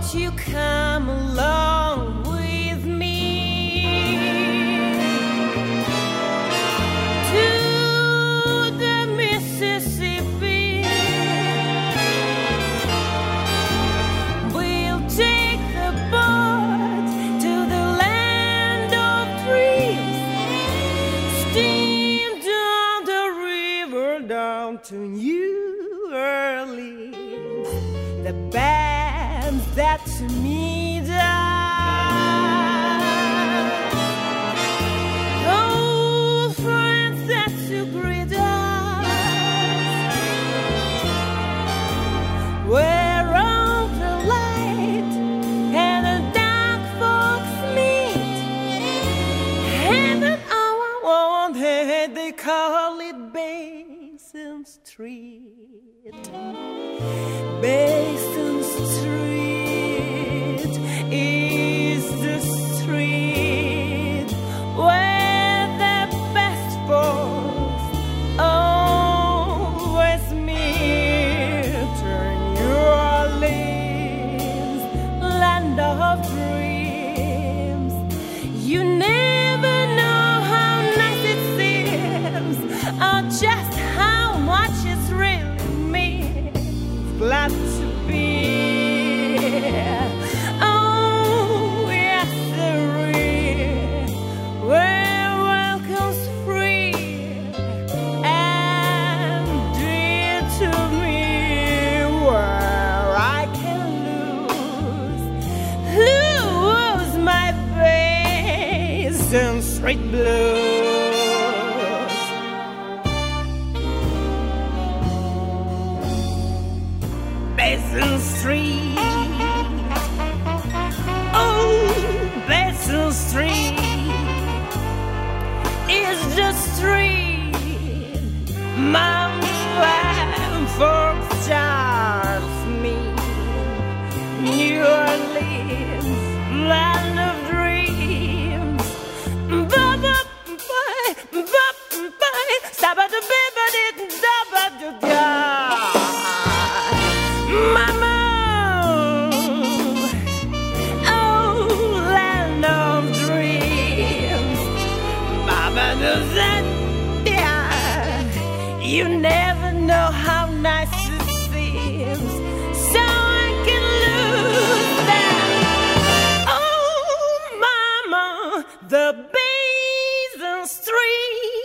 you come along with me to the Mississippi? We'll take the boat to the land of dreams, steam down the river down to New Orleans. The band that meet us, oh, friends that to greet us, where all the light and the dark folks meet, and an hour one head they call it Basin Street. Basin Street is the street where the best folks always meet. New Orleans, land of dreams. You never know how nice it seems, or just how much it's really means. Glad to be here. Oh, yes, sirree, where welcome's free and dear to me, where I can lose my Basin Street blues. Basin Street, oh, Basin Street is the street my folks just me. New Orleans, land of dreams. Bye, stop at the baby, didn't stop at the guy. Mama, oh, land of dreams. Mama knows that, yeah, you never know how nice it seems, so I can lose that. Oh, Mama, the Basin Street